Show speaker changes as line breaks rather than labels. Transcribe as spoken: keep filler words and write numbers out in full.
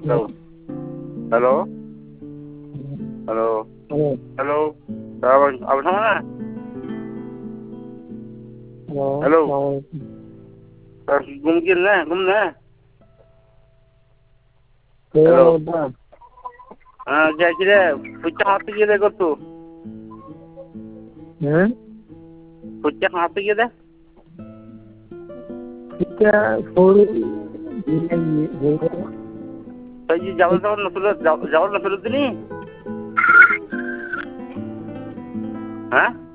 hello hello hello hello अब अब समझना हेलो घूम के ना घूमना हेलो हाँ क्या किरे पुच्चा हाथ किए देखो तू
हैं
पुच्चा हाथ किए दे
पुच्चा थोड़ी धीरे धीरे
तो ये जावल जावल नफल जावल नफल नहीं हाँ